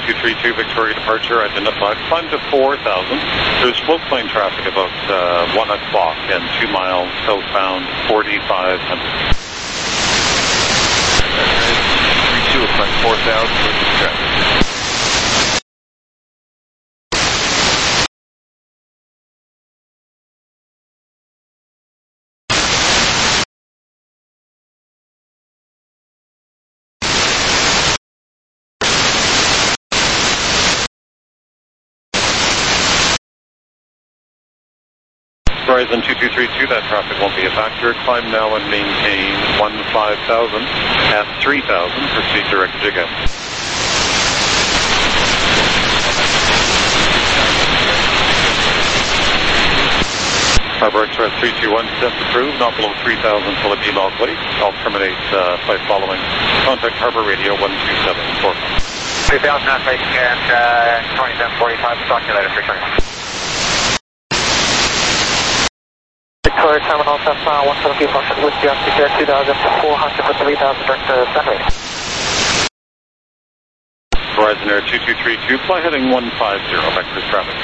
2232 Victoria departure identified. Climb to 4,000. There's floatplane traffic about 1 o'clock and 2 miles southbound 4,500. 32 will climb 4,000 with the traffic. Horizon 2232, that traffic won't be a factor. Climb now and maintain 15,000 at 3,000. Proceed direct again. Harbor Express 321, descent approved, not below 3,000 till it be logly. I'll terminate by following. Contact Harbor Radio 12745. 3,000 at rate and 2745, talk to you later, 320. Victoria Terminal, Cessna 170 function with you on secure 2,400 for 3,000 direct to Sunway. Horizon Air 2232, fly heading 150, vectors traffic.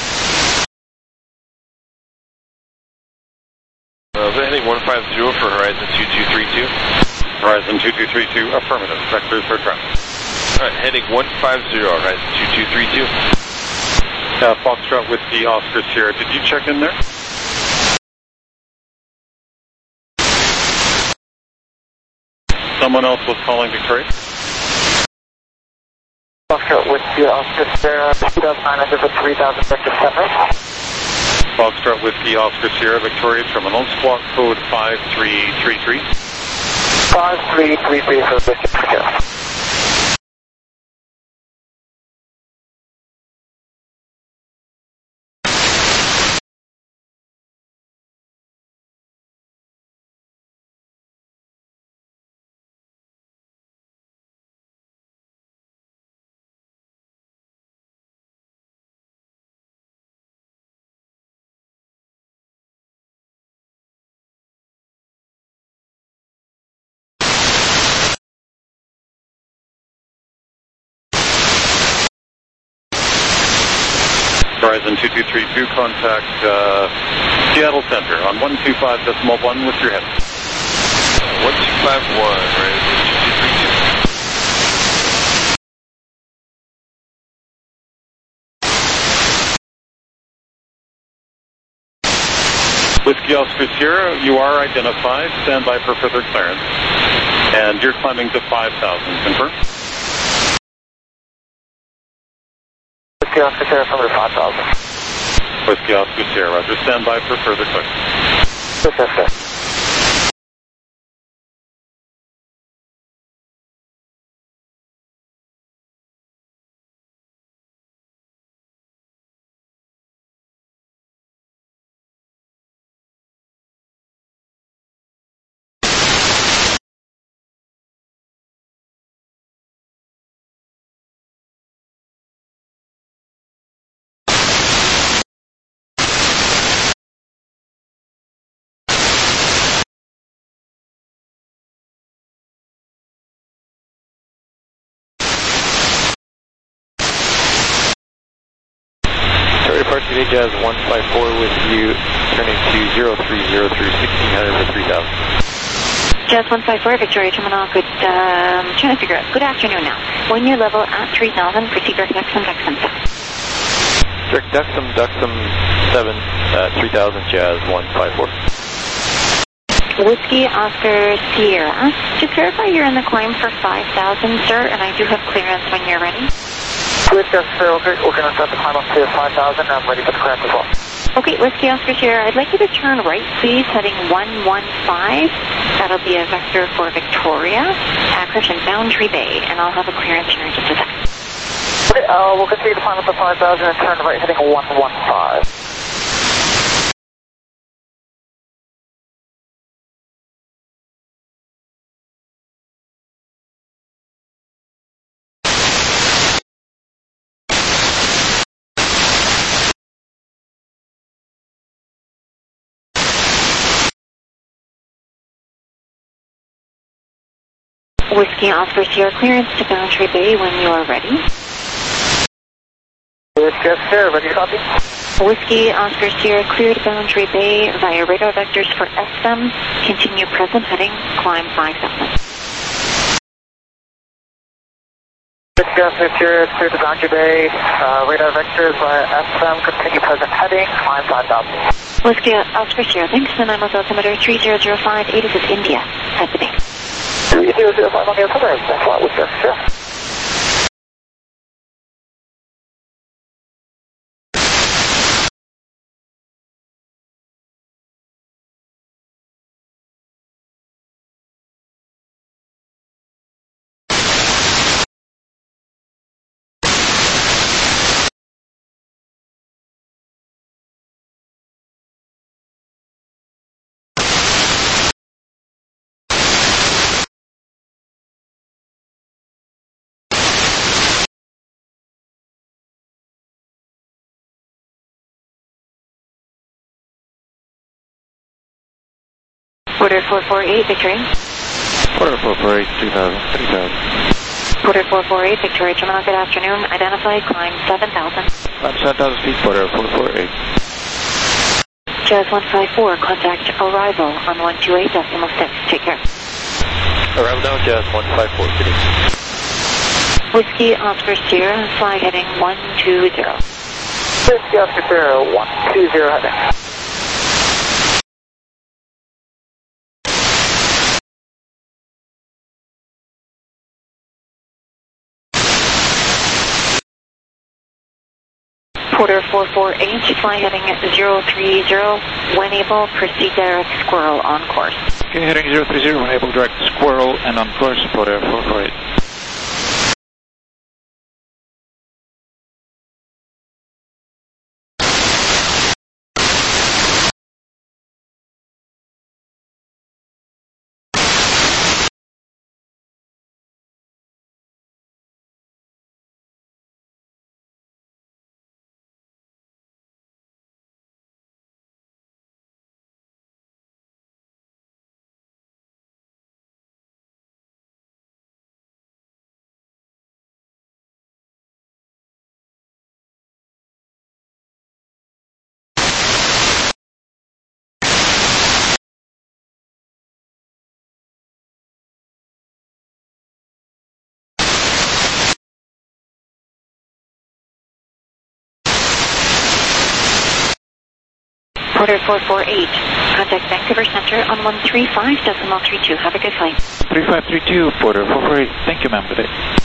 Heading 150 for Horizon 2232. Horizon 2232, affirmative, vectors for traffic. Alright, heading 150, Horizon 2232. Foxtrot Whiskey Oscar Sierra, did you check in there? Someone else was calling Victoria? Foxtrot Whiskey Oscar Sierra, 2,900 for 3,000 vector 7. Foxtrot Whiskey Oscar Sierra, Victoria Terminal, squawk code 5333. 5333 for Whiskey Sierra. Horizon 2232, contact Seattle Center on 125.1 with your head. 1251, Horizon 2232. Whiskey Oscar Sierra, you are identified. Stand by for further clearance. And you're climbing to 5,000. Confirm? Whiskey Oscar Sierra, from 5,000. Whiskey Oscar Sierra, roger. Stand by for further clearance. Yes, sir. Departure Jazz 154 with you, turning to 0303, 1600 for 3,000. Jazz 154, Victoria Terminal, good, trying to figure out, good afternoon now. 1 year level at 3,000, proceed direct Dexum 7. Direct Dexum 7, 3,000, Jazz 154. Whiskey Oscar Sierra, just verify you're in the climb for 5,000, sir, and I do have clearance when you're ready. Whiskey Oscar Sierra, we're going to start the climb up to 5,000. I'm ready for the climb as well. Okay, Whiskey Oscar Sierra, I'd like you to turn right, please, heading 115. That'll be a vector for Victoria, Packers and Boundary Bay, and I'll have a clearance here in just a second. Okay, we'll continue to climb up to 5,000 and turn right, heading 115. Whiskey Oscar Sierra, clearance to Boundary Bay when you are ready. Whiskey Oscar Sierra, ready to copy? Whiskey Oscar Sierra cleared boundary bay via radar vectors for SM. Continue present heading, climb 5000. Whiskey Oscar Sierra cleared the boundary bay, radar vectors via SM, continue present heading, climb 5000. Whiskey Oscar Sierra, thanks, and I'm with altimeter 3005, 8 is India, at the base. 3005 on the altimeter, thanks a lot, Whiskey Oscar Sierra. Order 448, Victory. Order 448, 3000. Order 448, Victoria Terminal, good afternoon. Identify, climb 7000. Climb 7000 feet, order 448. Jazz 154, contact arrival on 128.6. Take care. Arrival now, Jazz 154, good evening. Whiskey Oscar Sierra, fly heading 120. Whiskey Oscar Sierra, 120 heading. Porter 448, fly heading 030. When able, proceed direct squirrel on course. Okay, heading 030, when able, direct squirrel and on course, order 448. Porter 448, contact Vancouver Center on 135.32. Have a good flight. 3532, Porter 448, thank you, ma'am, good day.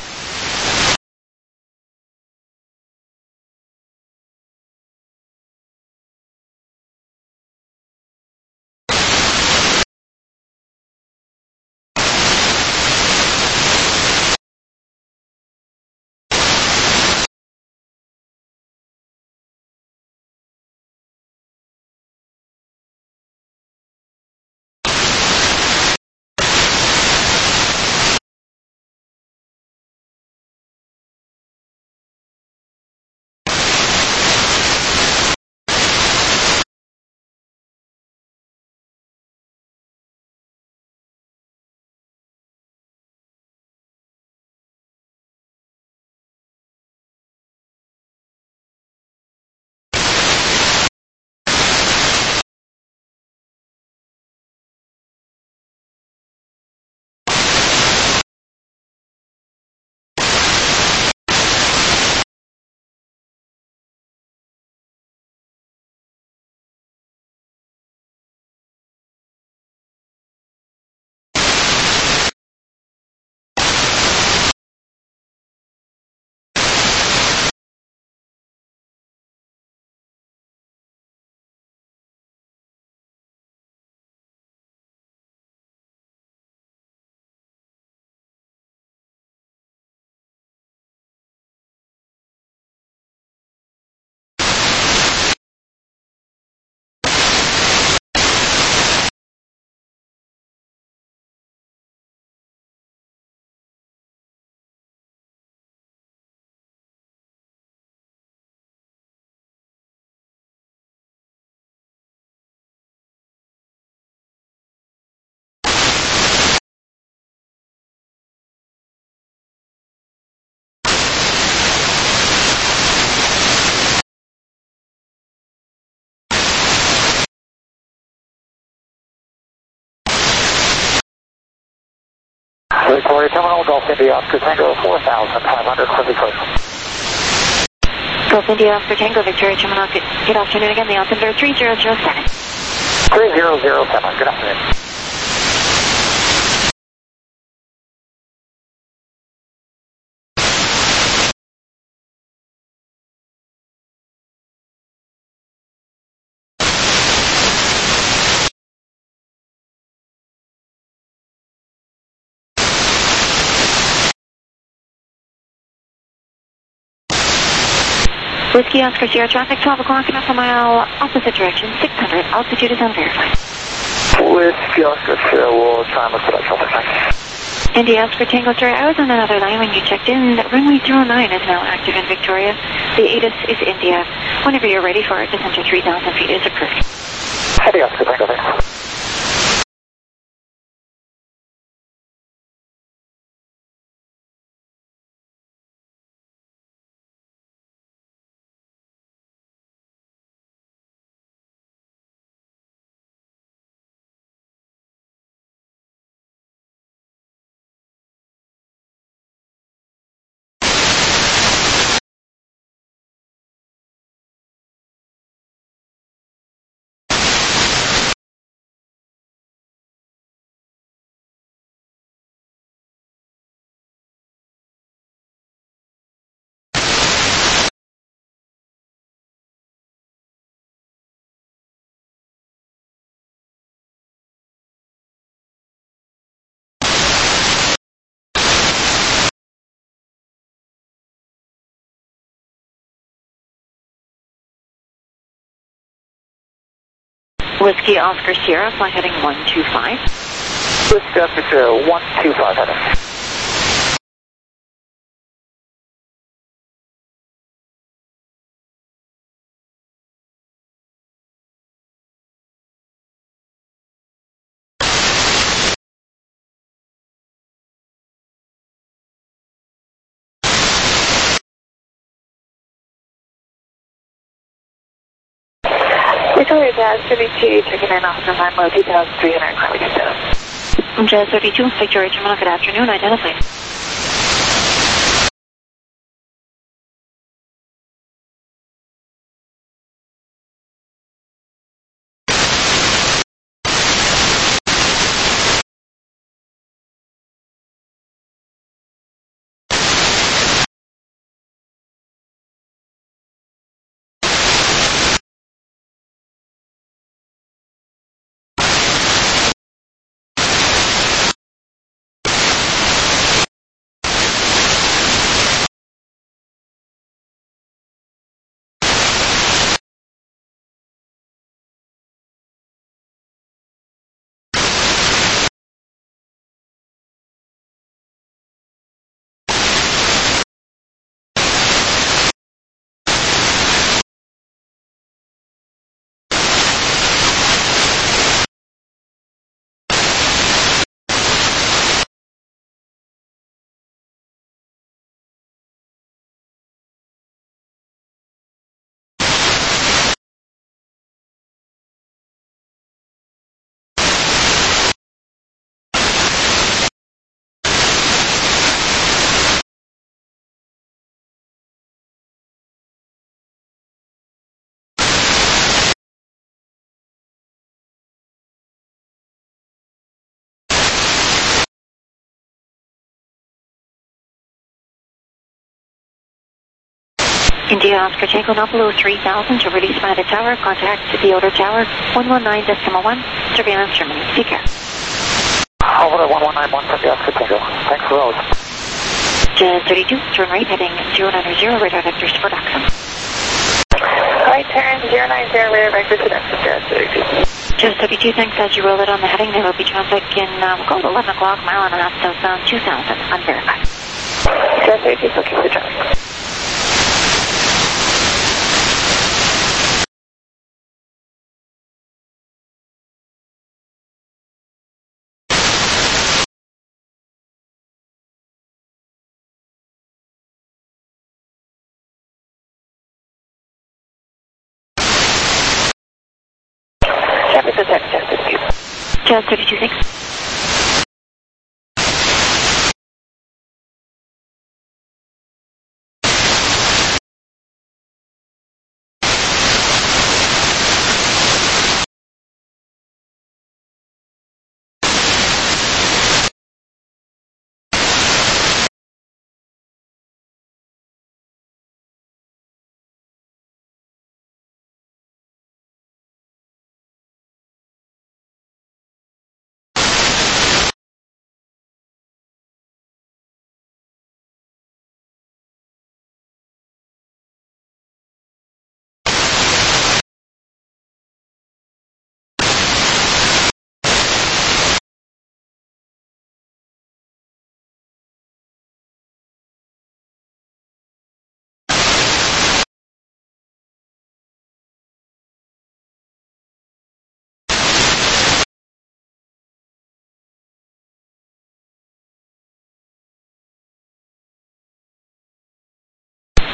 Victoria Terminal, Golf India Oscar Tango 4,500 for Victoria. Golf India Oscar Tango, Victoria Terminal. Good afternoon again. The altimeter 3007. 3007, good afternoon. Whiskey Oscar Sierra traffic, 12 o'clock, half a mile, opposite direction, 600, altitude is unverified. Whiskey Oscar Sierra, we'll try and look for that traffic. India Oscar Tango, sir, I was on another line when you checked in. Runway 09 is now active in Victoria. The ATIS is India. Whenever you're ready for it, descent to 3,000 feet is approved. India Oscar Tango, thanks. Whiskey Oscar Sierra, fly heading 125. Whiskey Oscar Sierra, 125 heading. Victoria Jazz 32, checking in off the line low 2,300, climb again. Jazz 32, Victoria Terminal, good afternoon, identified. India Oscar Tango, not below 3,000 to release by the tower. Contact the outer tower, 119.1. Surveillance terminated. Take care. Over to 1191 for the Oscar Tango. Thanks for those. Jazz 32, turn right, heading 090, radar vectors for Daxon. Right turn 090, radar vectors for Daxon, Jazz 32. Jazz 32, thanks. As you roll it on the heading, there will be traffic in, we'll go to 11 o'clock, mile and a half southbound, 2,000, unverified. Jazz 32, looking for the traffic. Jazz 32, thanks.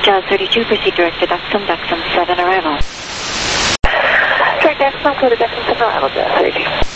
Jazz 32, proceed direct to Duxton, Duxton 7 arrival. Direct Duxton, clear to Duxton 7 arrival, Jazz 32.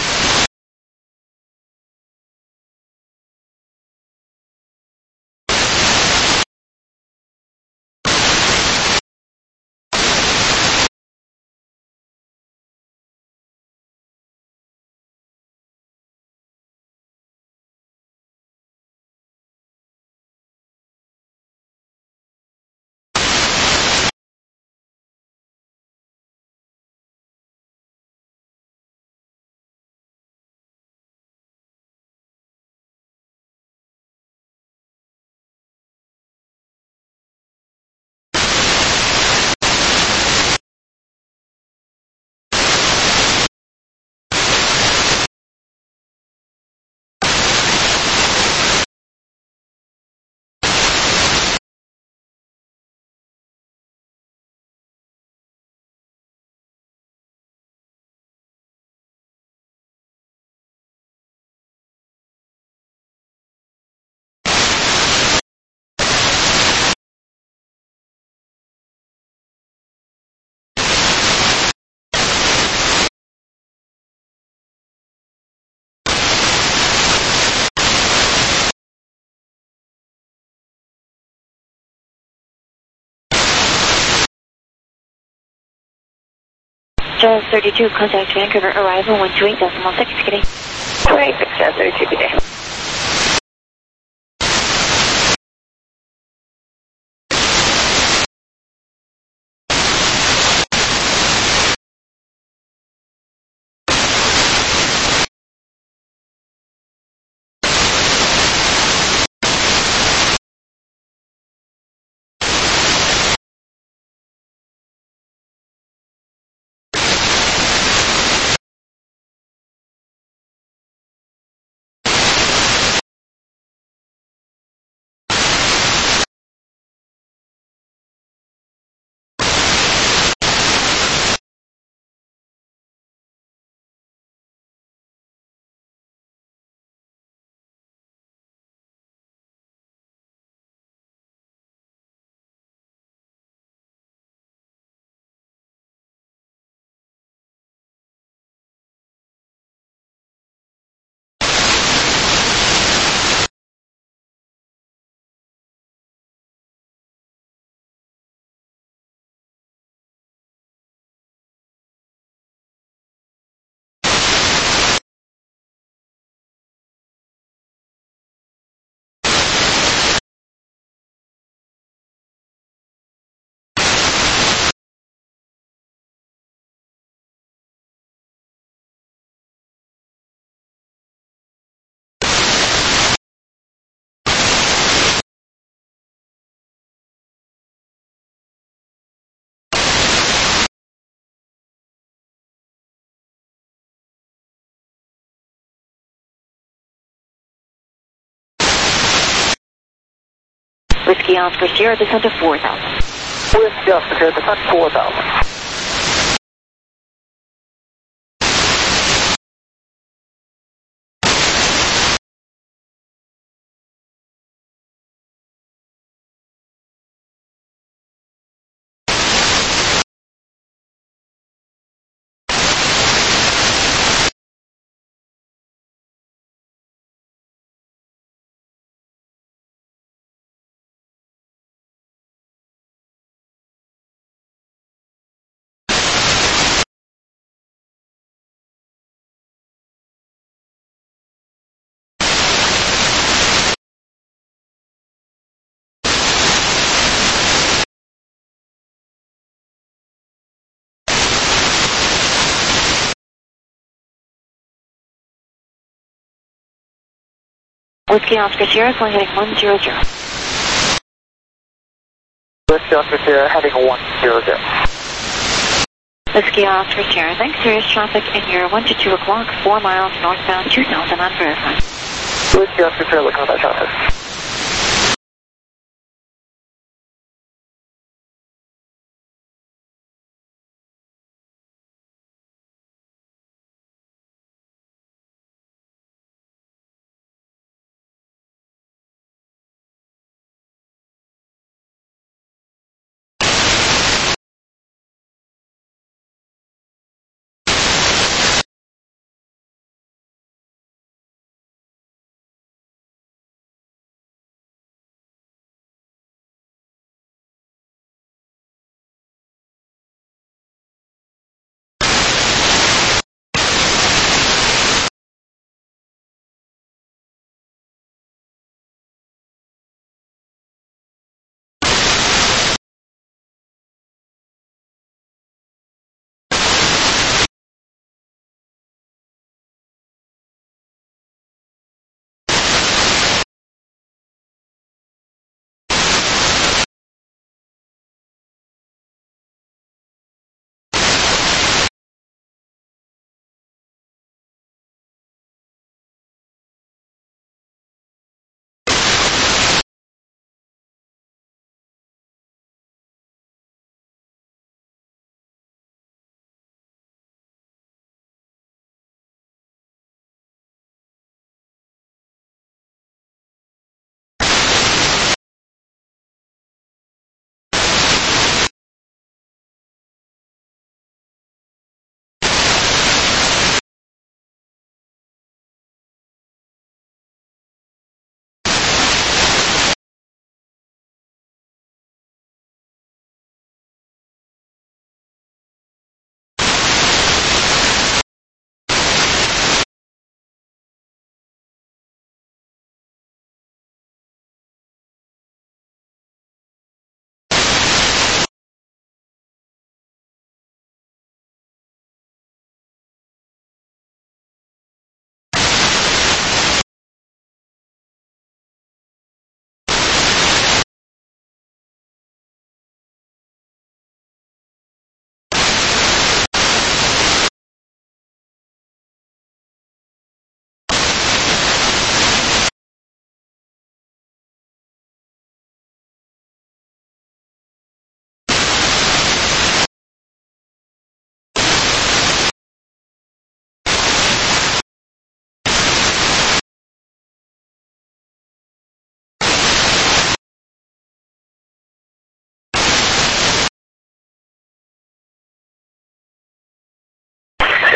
Jazz 32, contact Vancouver, arrival 128.6, good day. 26, Jazz 32, good day. Whiskey Oscar Sierra, descent of 4,000. Whiskey Oscar Sierra, descent 4,000. Whiskey Oscar Sierra, flying heading 100. Whiskey Oscar Sierra, heading 100. Whiskey Oscar Sierra, thanks. Serious traffic in your 1 to 2 o'clock, 4 miles northbound, 2,000 unverified. Whiskey Oscar Sierra, looking at that traffic.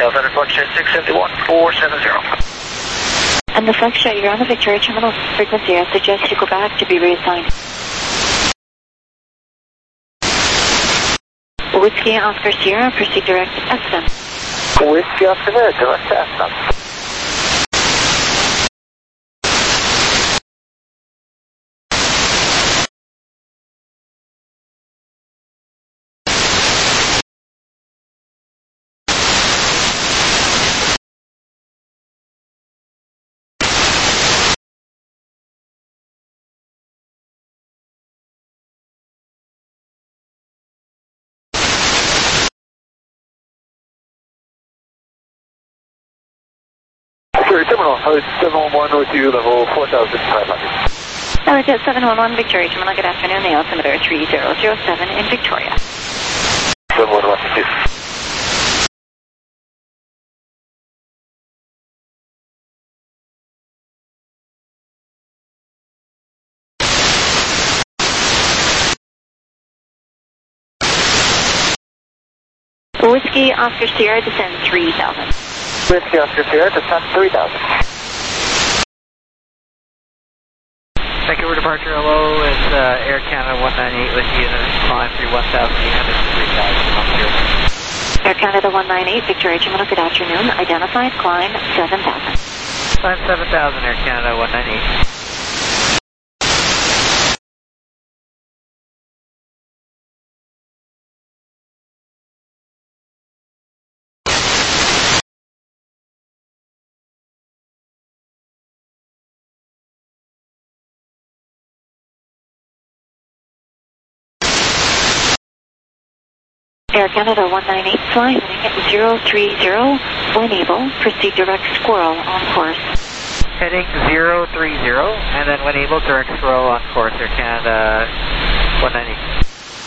report 671-470. And the FlexJet, you're on the Victoria Terminal frequency. I suggest you go back to be reassigned. Whiskey Oscar Sierra, proceed direct to SM. Whiskey Oscar Sierra, direct to SM. Victoria Terminal, Host 711 with you, level 4,500. Jet 711, Victoria Terminal, good afternoon. The altimeter 3007 in Victoria. 711, please. Whiskey Oscar Sierra, descend 3000. Whiskey Oscar Sierra, descend 3000. Thank you for departure. Hello, it's Air Canada 198 with you. Climb through 1,800 to 3,000. Air Canada 198, Victoria Terminal, good afternoon. Identified, climb 7000. Climb 7,000, Air Canada 198. Air Canada 198, flying at 030, when able, proceed direct squirrel on course. Heading 030, and then when able, direct squirrel on course, Air Canada 198.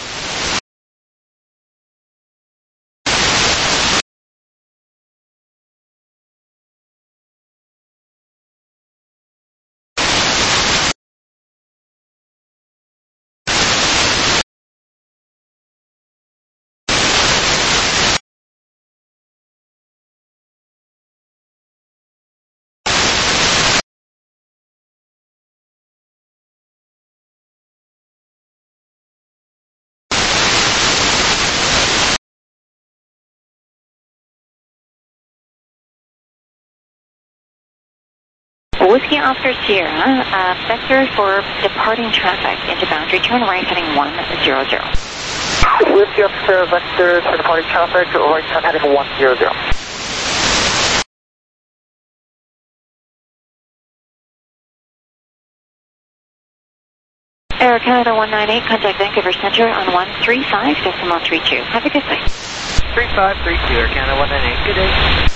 Whiskey Oscar Sierra, vector for departing traffic into boundary, turn right heading 100. Whiskey Oscar vector for departing traffic, right turn heading 100. Air Canada 198, contact Vancouver Centre on 135.32. Have a good day. 3532, Air Canada 198. Good day.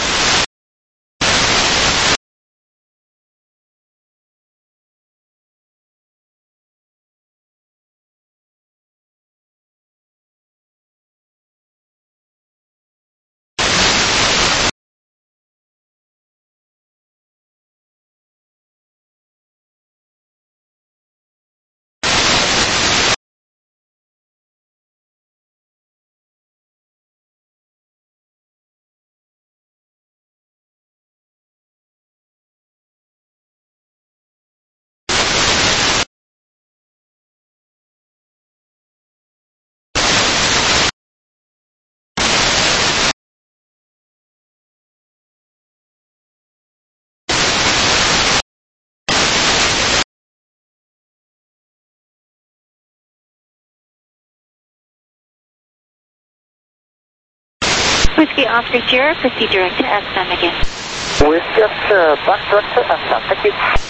Whiskey Oscar Sierra, proceed direct to SM again. Whiskey Oscar, back direct to SM. Thank you.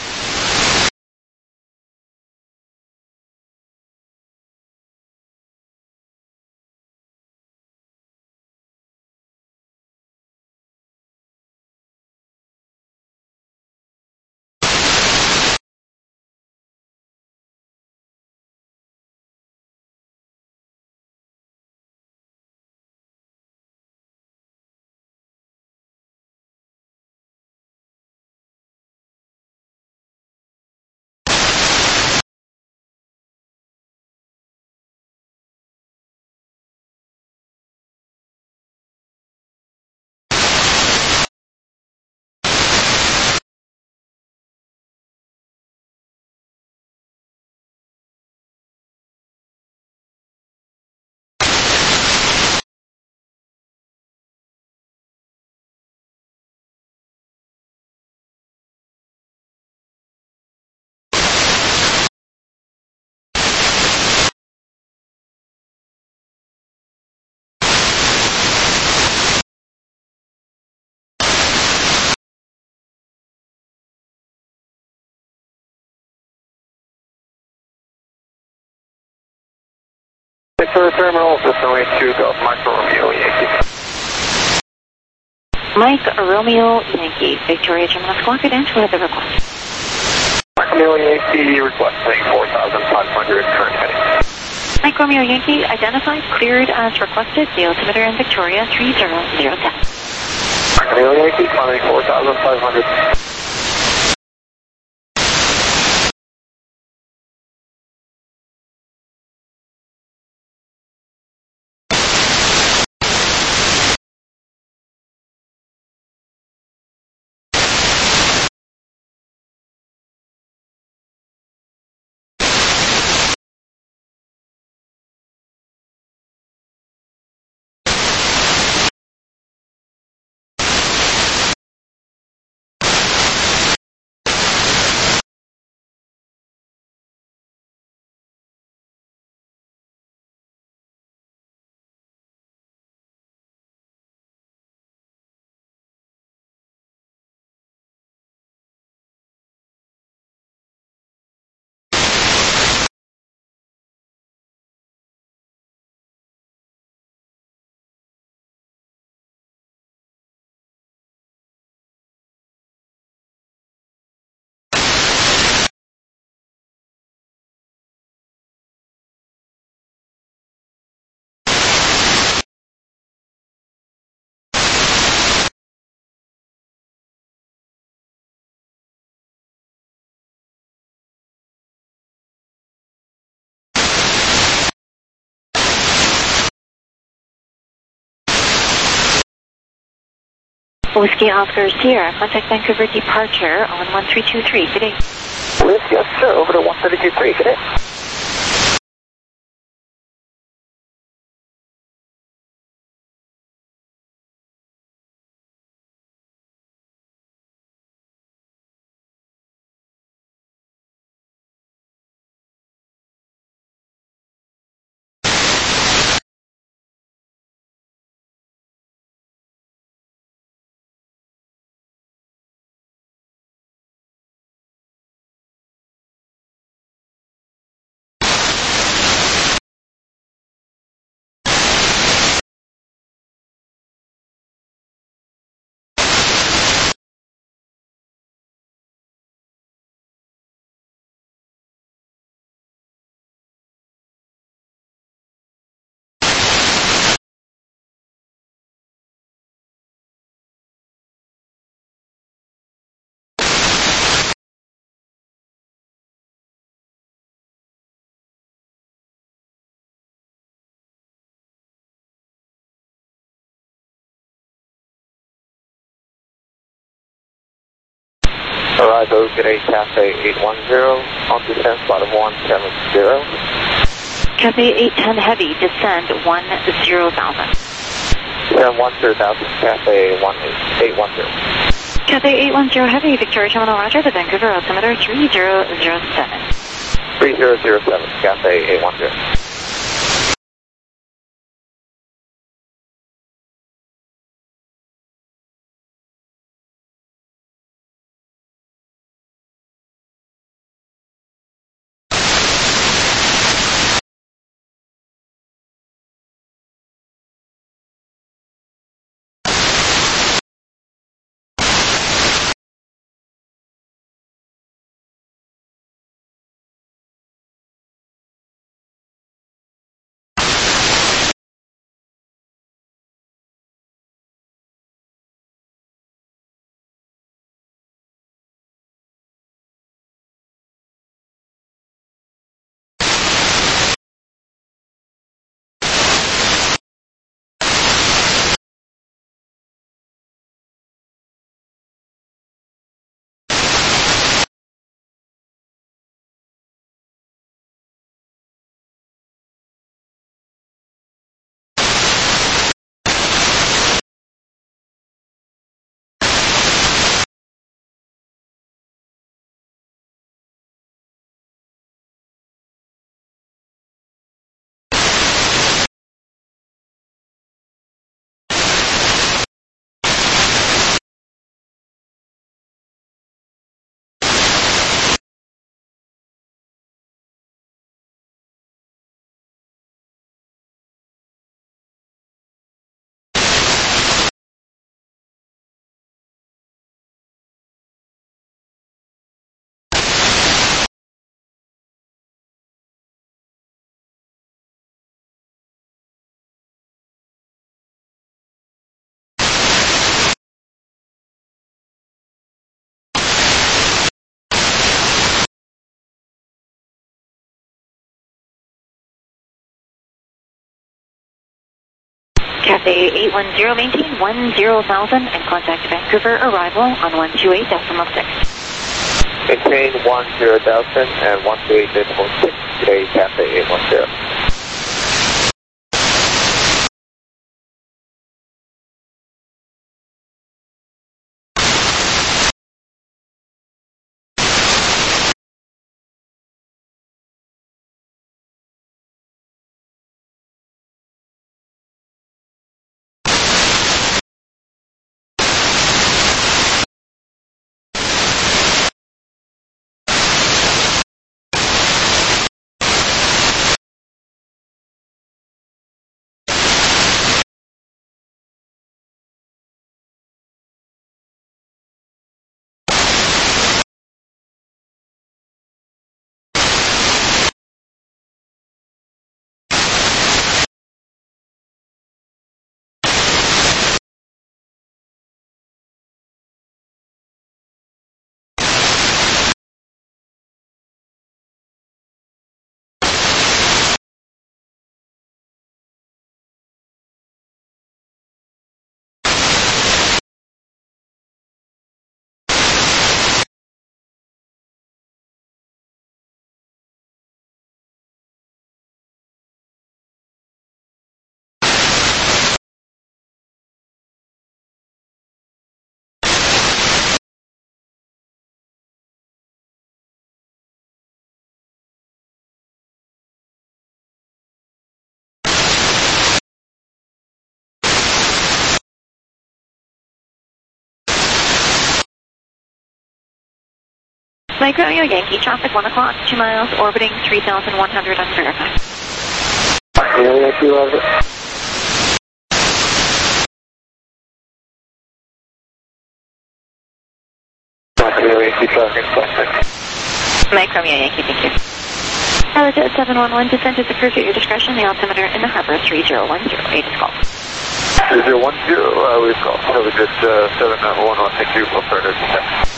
for terminal, system way to Golf Mike Romeo Yankee. Mike Romeo Yankee, Victoria Terminal Squawk Credential with the request. Mike Romeo Yankee requesting 4,500 current heading. Mike Romeo Yankee identified, cleared as requested, the altimeter in Victoria 3007. Mike Romeo Yankee climbing 4,500. Whiskey Oscar Sierra, contact Vancouver departure on 1323. Good day. Whiskey Oscar over to 1323. Good day. Arrival, good day, Cafe 810, on descent, spot of 170. Cafe 810 Heavy, descend 10,000. Descend 10,000, Cafe 810. Cafe 810 Heavy, Victoria Terminal Roger, the Vancouver altimeter 3007. 3007, Cafe 810. Cathay 810, maintain 10,000 and contact Vancouver arrival on 128.6. Maintain 10,000 and 128.6, today Cathay 810. Mike Romeo Yankee, traffic 1 o'clock, 2 miles, orbiting 3,100 unverified. Yankee, love it. Yankee, traffic. Mike Romeo Yankee, thank you. Jet 711, descent is approved at your discretion. The altimeter in the harbor 3010. Eight is called. 3010, we've got Jet 711, thank you for further descent.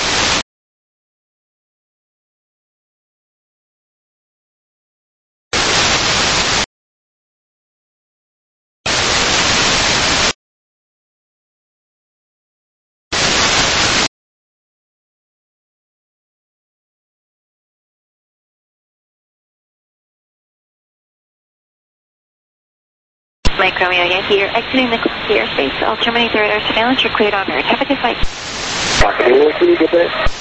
Mike Romeo Yankee, you're exiting the airspace. I'll terminate the radar surveillance. You're cleared on route. Have a good flight. Yankee, good day.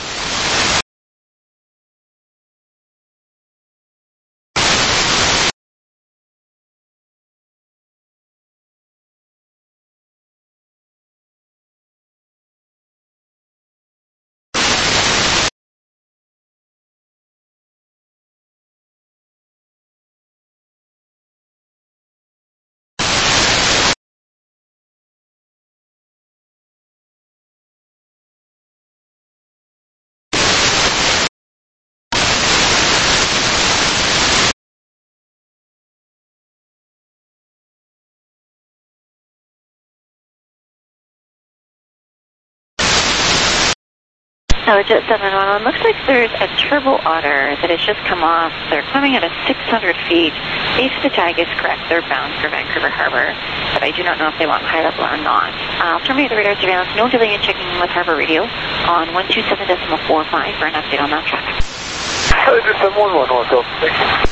Jet 711, looks like there's a turbo otter that has just come off. They're coming at a 600 feet. If the tag is correct, they're bound for Vancouver Harbor, but I do not know if they want high level or not. I'll terminate the radar surveillance. No delay in checking with Harbor Radio on 127.45 for an update on that traffic. Jet 711, thank you.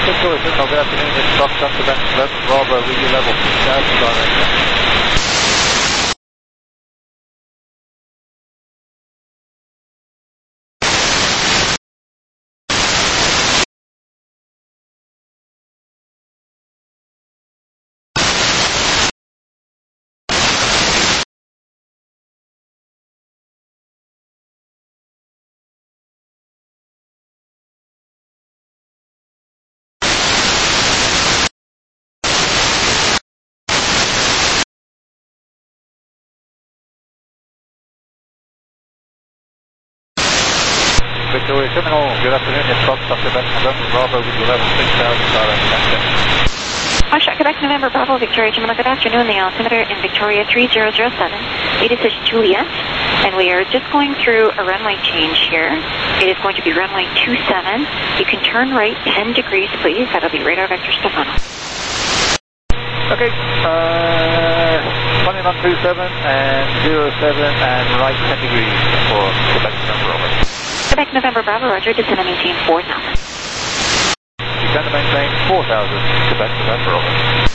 Victoria Signal, good afternoon. It's Foxtrot Quebec, Bravo, radio level 6000 direct. Victoria Terminal, good afternoon. It's Foxtrot Quebec, November Bravo, radio level 6000 direct. Foxtrot Quebec, November Bravo, Victoria Terminal, good afternoon. The altimeter in Victoria 3007. It is Juliet, and we are just going through a runway change here. It is going to be runway 27. You can turn right 10 degrees, please. That'll be radar vector Stefano. Okay, running on 27 and 07 and right 10 degrees for Quebec November Bravo. Quebec November Bravo, roger, descend and maintain 4,000. Descend and maintain 4,000, Quebec November Bravo.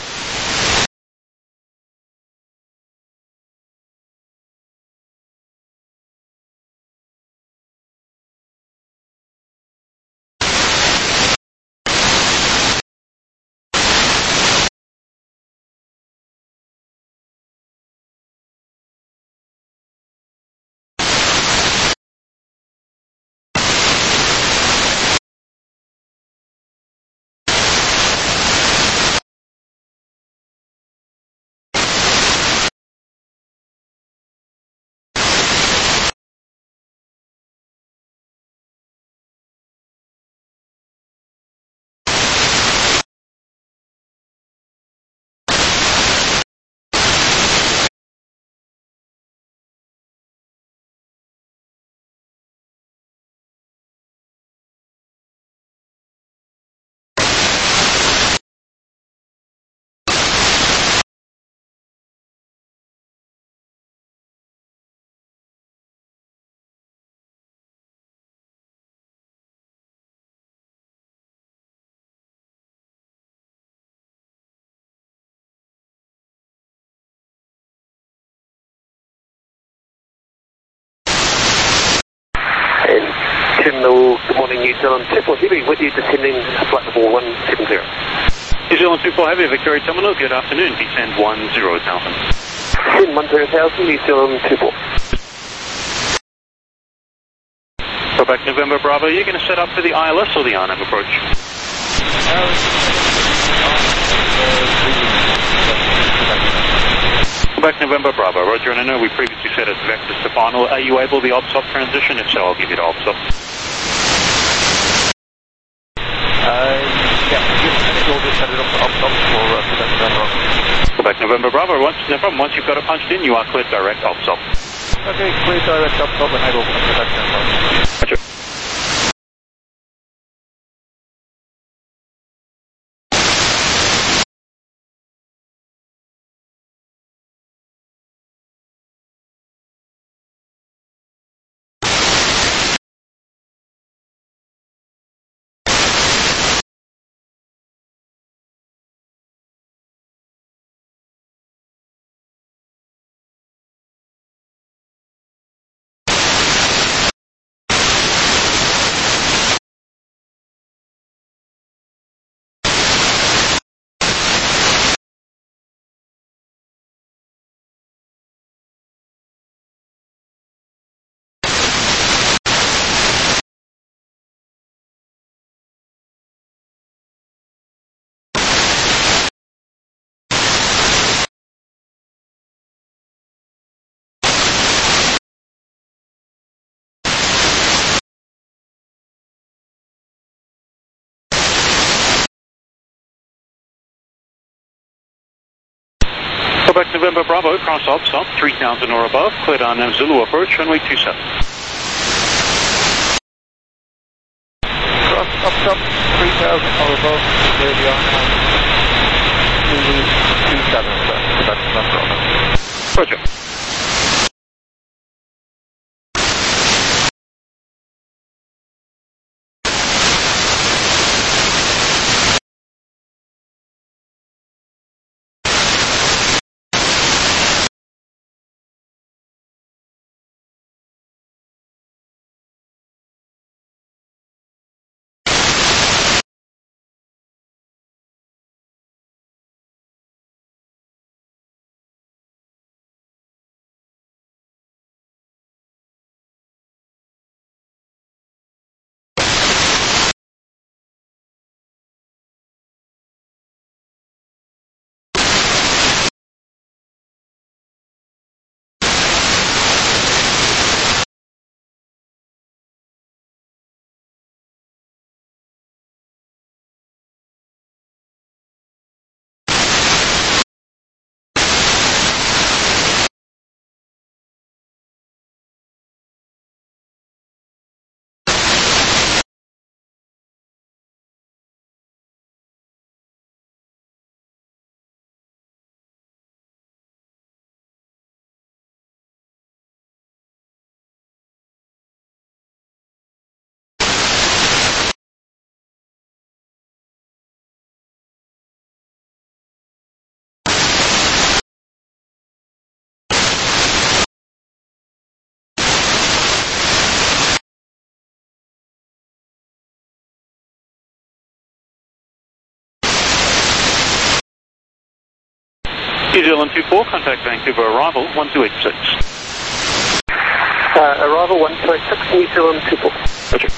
Terminal, good morning, New Zealand 24 Heavy, with you descending flight level 170. New Zealand 24 Heavy, Victoria Terminal, good afternoon, descend 10,000. Descend 10,000, New Zealand 24. Quebec November Bravo, you're going to set up for the ILS or the RNAV approach? Quebec November Bravo, roger, and I know we previously said it's Vector Stefano. Are you able the OPSOP transition? If so, I'll give you the OPSOP. Yeah, we'll just set it up to OPSOP for Quebec November. Quebec November Bravo, no problem. Once you've got it punched in, you are cleared direct OPSOP. Okay, clear direct OPSOP and head over to Quebec November. Roger. Quebec November Bravo, cross OPSOP, 3,000 or above, cleared on Zulu approach, runway 27. Cross OPSOP, 3,000 or above, clear the Zulu 27, Quebec November Bravo. Roger. New Zealand 24, contact Vancouver arrival 1286. Arrival 1286, New Zealand 24. Roger.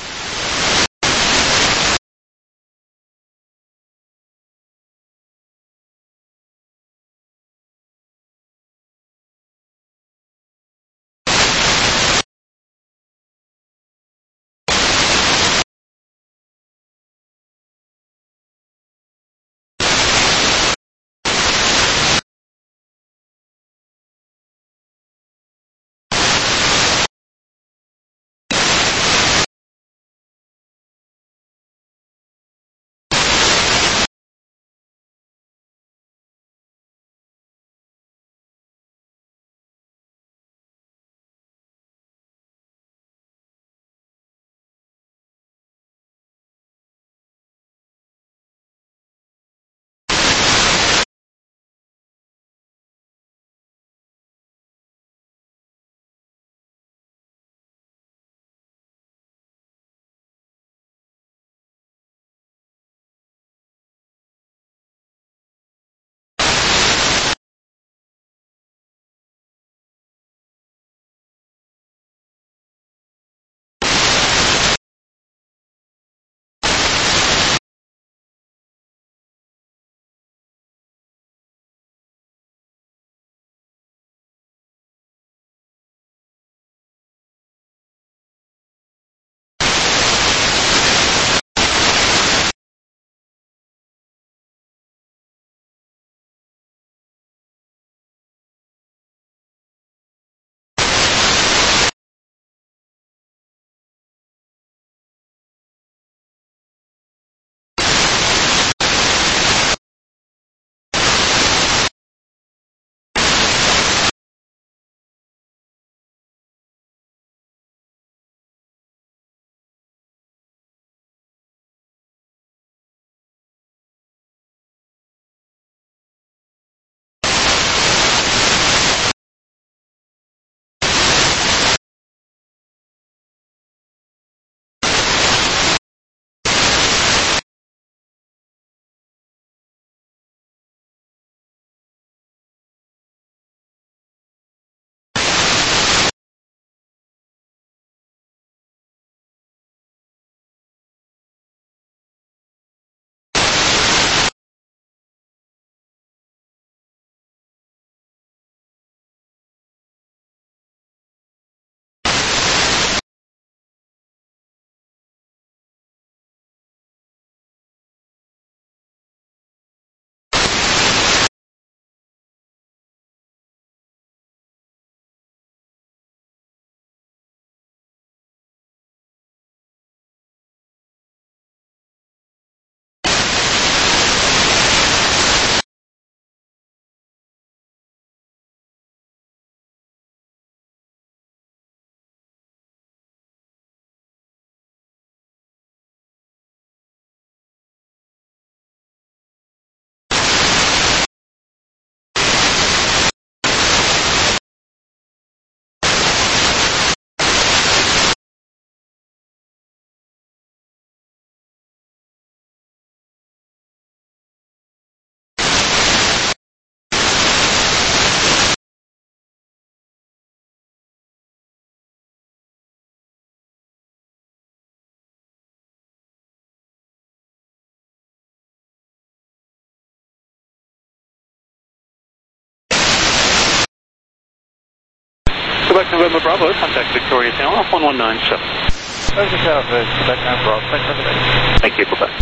Quebec November Bravo, contact Victoria Tower 1197. Over Southwest, Quebec November Bravo, thanks for the day. Thank you, bye-bye.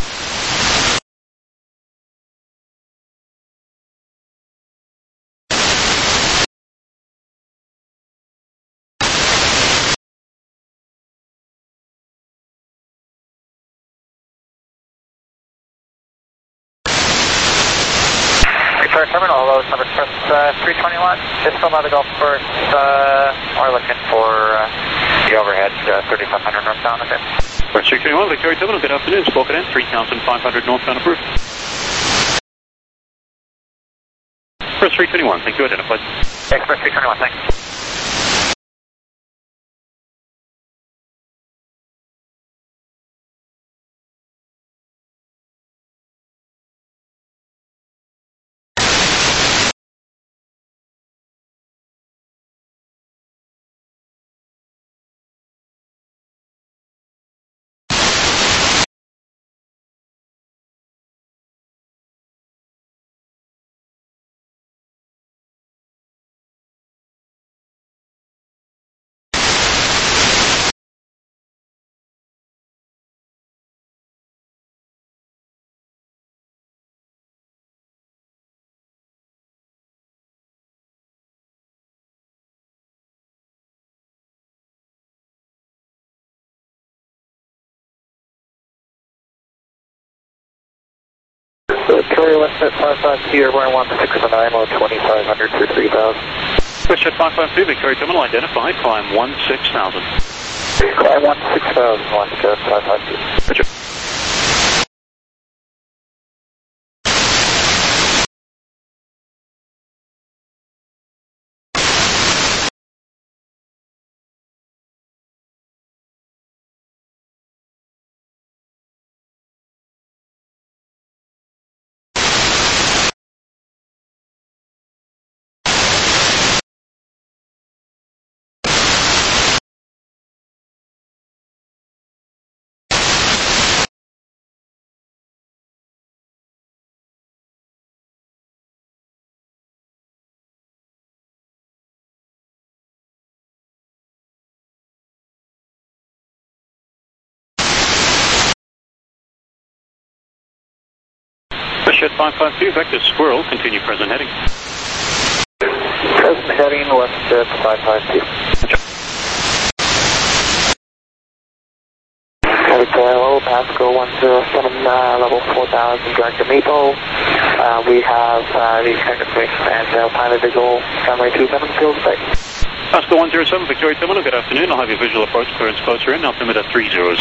Victoria Terminal, low number express 321. Just still by the Gulf Coast. We're looking for the overhead 3500 northbound. Okay. Express 321, Victoria Terminal, good afternoon. Spoken in 3500 northbound approved. Express 321, thank you, identified. Express 321, thanks. Victoria West at 552, airborne 169, low 2500 through 3000. Richard 552, Victoria Terminal identified, climb 16,000. Climb 16,000, 552. Richard. Shed 552, vector squirrel, continue present heading. Present heading, West Jet 552. Hello, Pasco 107, level 4000, direct to Maple. We have the technically and pilot visual runway 27 field state. Pasco 107, Victoria Terminal, good afternoon. I'll have your visual approach clearance closer in, altimeter 3006.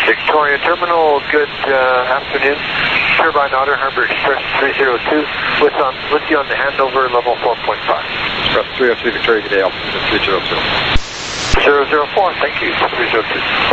Victoria Terminal, good afternoon. Turbine Otter, Harbor Express 302, with you on the handover, level 4.5. Express 303 Victoria, good day, altitude 302. 004, thank you, 302.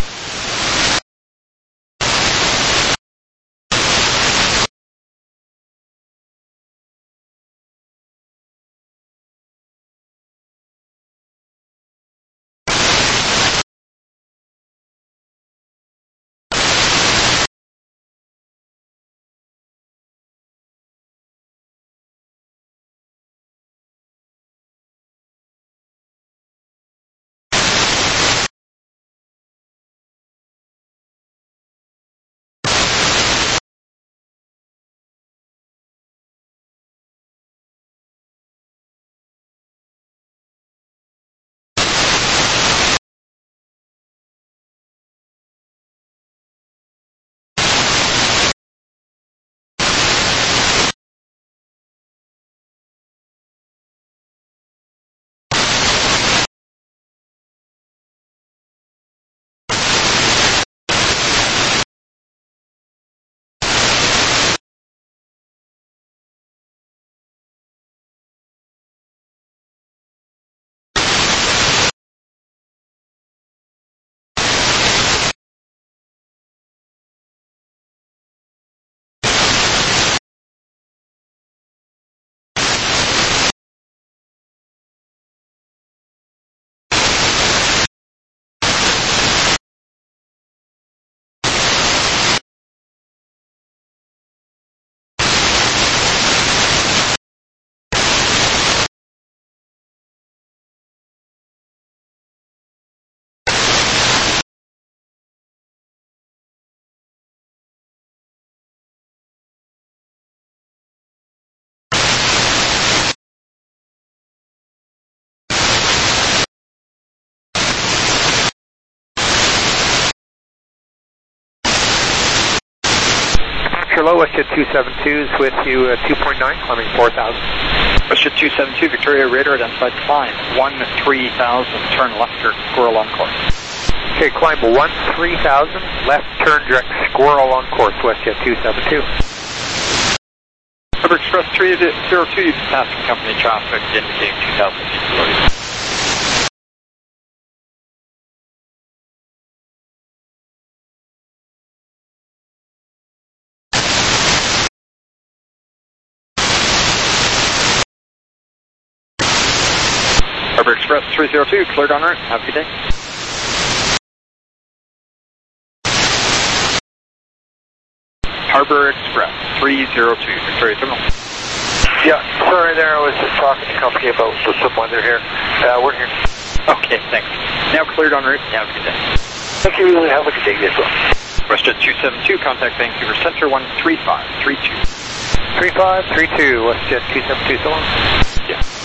Low, WestJet 272 is with you, 2.9, climbing 4,000. WestJet 272 Victoria, radar identified climb 13,000, turn left or squirrel on course. Okay, climb 13,000, left turn direct squirrel on course, WestJet 272. Harbor Express 302, passing company traffic indicating 2,000 feet below you. Harbor Express 302, cleared en route. Have a good day. Harbor Express 302, Victoria Terminal. Yeah, sorry there, I was just talking to the company about some weather here. We're here. Okay, thanks. Now cleared en route. Have a good day. Thank you, have a good day as well. WestJet 272, contact Vancouver Center 13532. 3532, WestJet 272, so long. Yeah.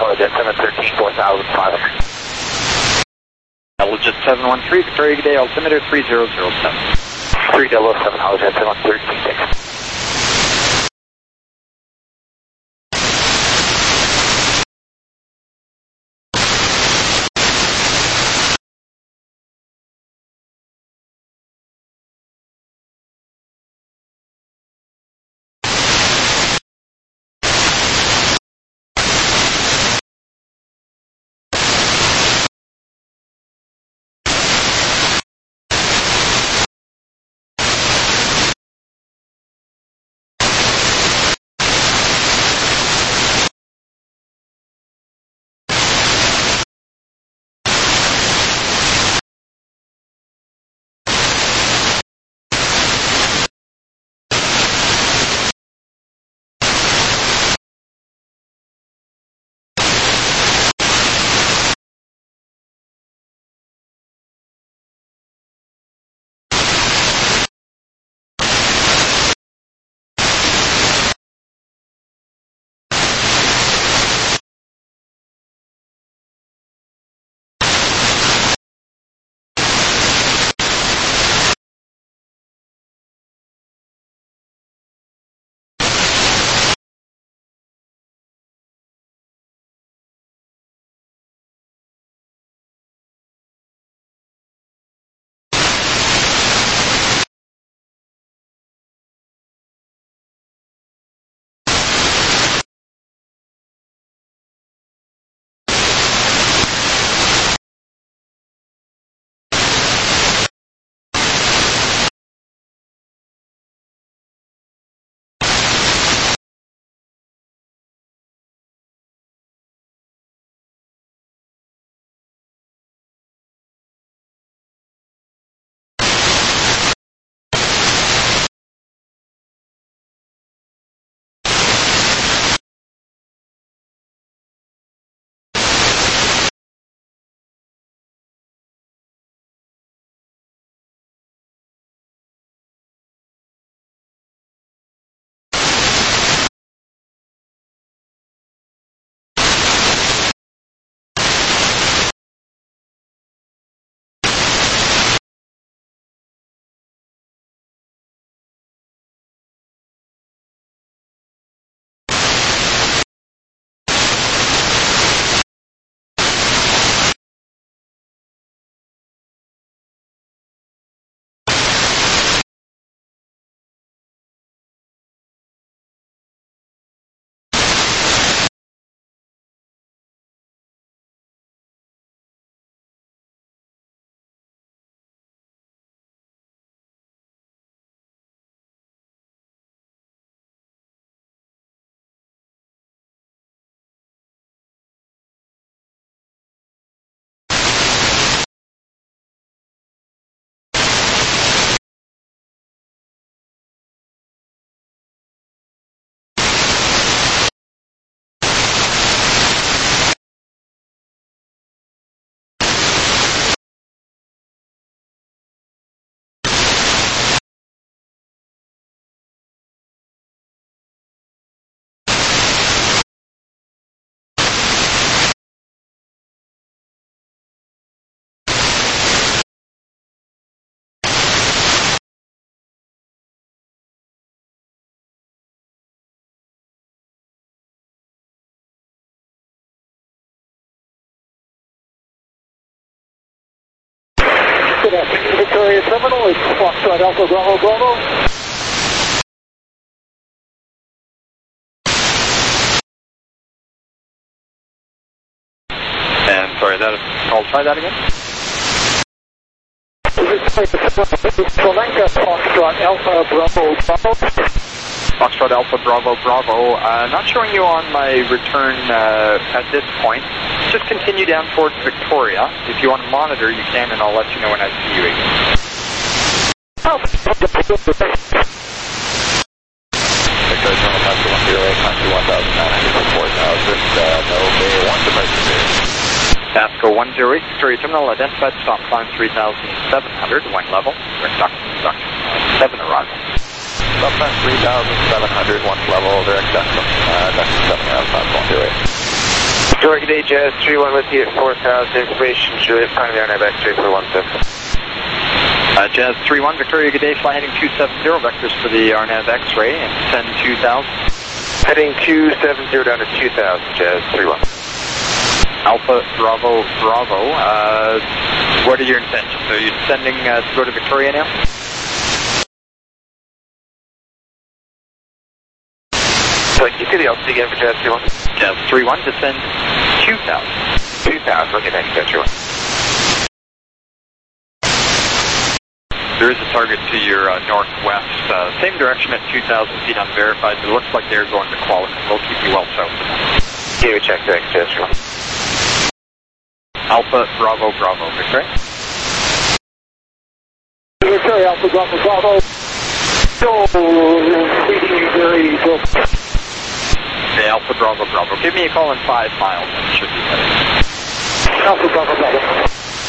Jet 713, 4,500. Jet 713, Victoria, good day, altimeter 3007. 3007, Jet 713, thanks. Good afternoon, Victoria Terminal. It's Foxtrot Alpha Bravo Bravo. And sorry, I'll try that again. Selenka Foxtrot Alpha Bravo Bravo. Foxtrot Alpha Bravo Bravo. Not showing you on my return at this point. Just continue down towards Victoria. If you want to monitor, you can, and I'll let you know when I see you again. Victoria Terminal Pasco 108, 4,000, no Bay 1 device there. Pasco 108, Victoria Terminal, identified, stop climb 3,700, wind level, duct 7 arrival. Stop climb 3,700, 1 level, direct destination, duct 7 around Pasco 108. Georgia Day, Jazz 31 with you at 4,000. Information, Juliet, find the RNAV X-ray for 17. Jazz 31, Victoria, good day. Fly heading 270, vectors for the RNAV X-ray and send 2,000. Heading 270 down to 2,000, Jazz 31. Alpha, Bravo, Bravo. What are your intentions? Are you sending to go to Victoria now? So you see the LC again for Jazz 31? Jazz 31, descend 2,000. 2,000, okay, thanks, Jazz 31. There is a target to your northwest, same direction at 2,000 feet unverified, but it looks like they're going to Qualicum. We'll keep you well south. Yeah, we check, thanks, Jazz 31. Alpha, Bravo, Bravo, Victoria. Victoria, Alpha, Bravo, Bravo. Still feeding very close. Okay, Alpha, Bravo, Bravo. Give me a call in 5 miles and it should be better. Alpha, Bravo, Bravo.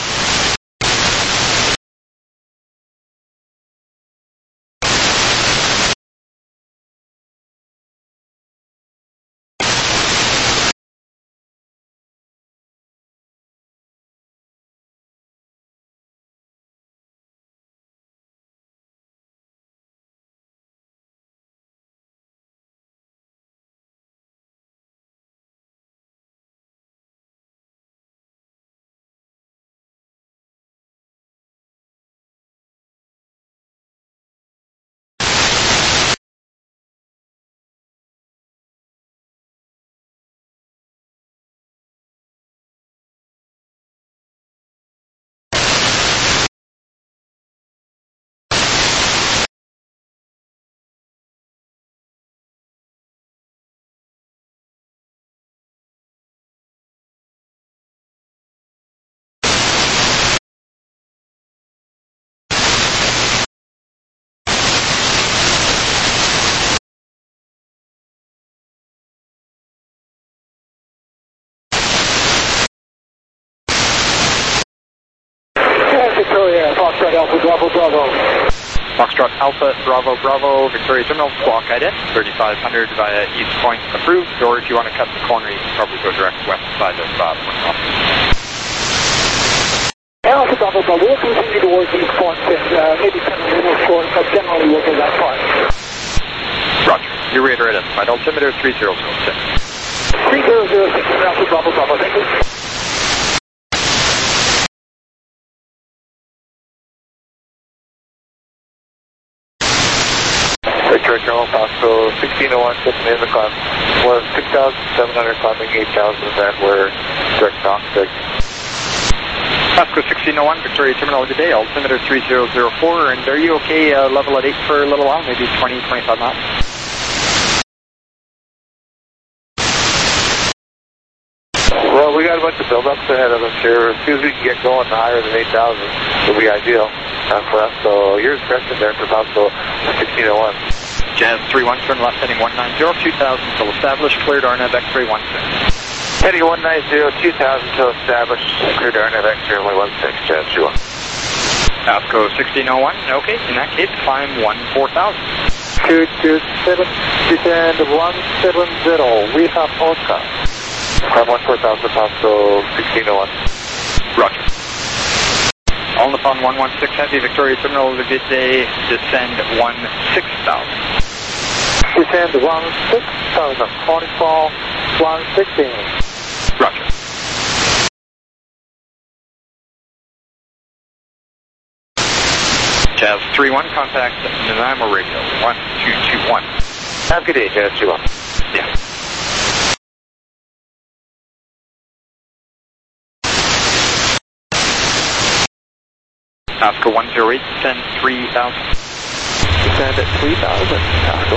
Victoria, Foxtrot Alpha, Bravo, Bravo. Foxtrot Alpha, Bravo, Bravo, Victoria Terminal, squawk ident, 3500 via East Point approved, or if you want to cut the corner, you can probably go direct west side of Port Hope. Alpha, Bravo, Bravo, we'll continue towards East Point and maybe come a little short, but generally we'll go that far. Roger. Your radar identified. Altimeter 3006. 3006, Alpha, Bravo, Bravo, thank you. Victoria Terminal, Pasco 1601, sitting in the climb. Was 6,700, climbing 8,000, and we're direct knock 6. Pasco 1601, Victoria Terminal, good day. Altimeter 3004, and are you okay level at 8 for a little while, maybe 20, 25 knots? Well, we got a bunch of build-ups ahead of us here. As soon as we can get going higher than 8,000, it'll be ideal for us. So here's correction there for Pasco 1601. Jazz 31, turn left heading 190, 2,000 till established, cleared RNAV X-ray 16. Heading 190, 2,000 till established, cleared RNAV X-ray 16, Jazz 31. Pasco 1601, okay, in that case, climb 14,000. 227, descend 170, we have Oscar. Climb 14,000, Pasco 1601. Roger. All upon 116 Heavy, Victoria Terminal, good day, descend 16,000. Descend 16,000, 44, 116. Roger. Jazz 31, contact Nanaimo Radio, 1221. Have a good day, Jazz 31. Yeah. Pasco 108, descend 3,000. Descend at 3,000, Pasco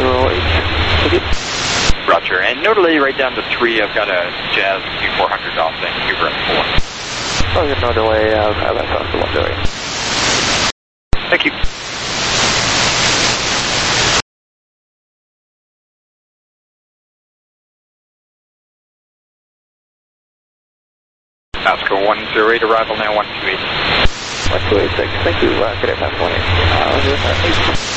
108. Roger, and no delay right down to 3. I've got a Jazz Q400 off Vancouver at 4. Oh, there's no delay, that's Pasco 108. Thank you. Pasco 108, arrival now 128. 1286, thank you, good day, Pasco 108.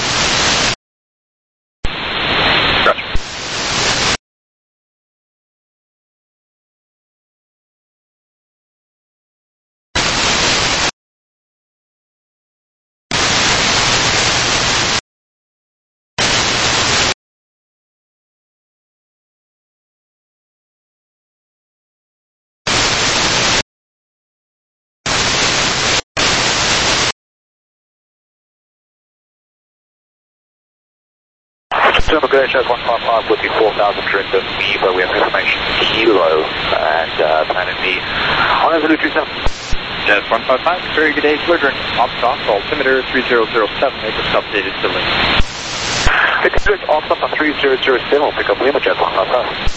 Super good, Jazz 155 with the 4,000 direct of me, but we have information Kilo and planet me on Zulu 27. Jazz 155, very good day, Clear off altimeter 3007, make us updated to link. It's off on 3007, we'll pick up Lima Jazz 155.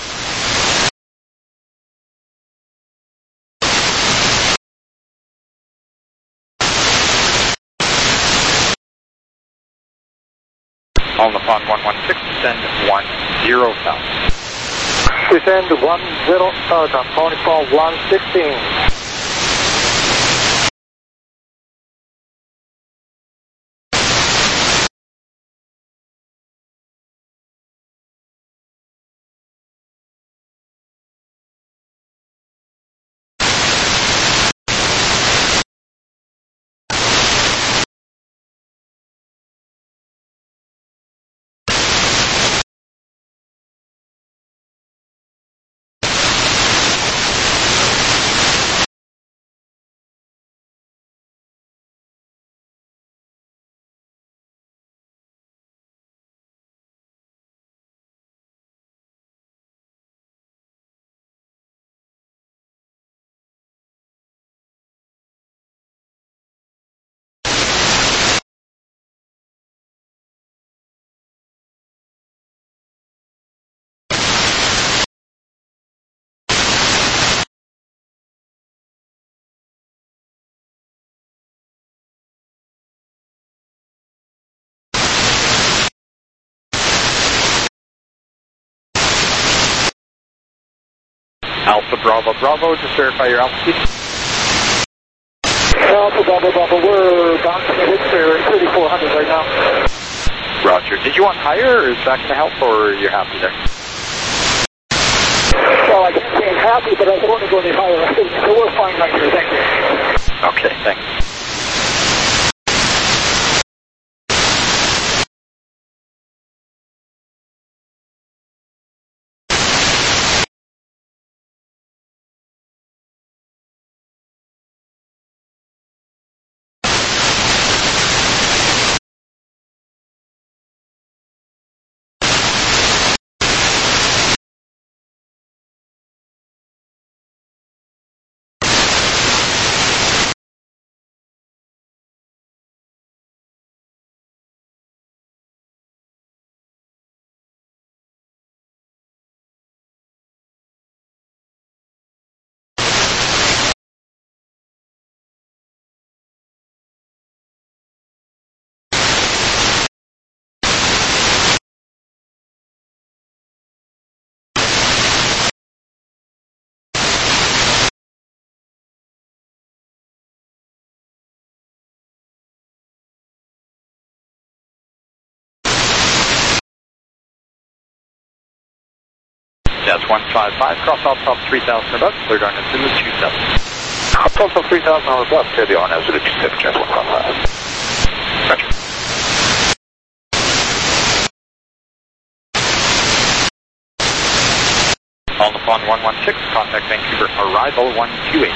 On the pond 116, descend 10,000. Descend 10,000, calling for 116. Alpha Bravo Bravo, just verify your altitude. Alpha Bravo Bravo, we're bouncing it for 3,400 right now. Roger. Did you want higher, or is that going to help, or you're happy there? Well, I can't say I'm happy, but I don't want to go any higher. So we're fine right here, thank you. Okay, thanks. Jazz 155, cross out top 3,000 or above, cleared on Zulu 27. Top 3,000 or above, clear the on Zulu 27, Jazz 155. Roger. On the pond 116, contact Vancouver, arrival 128.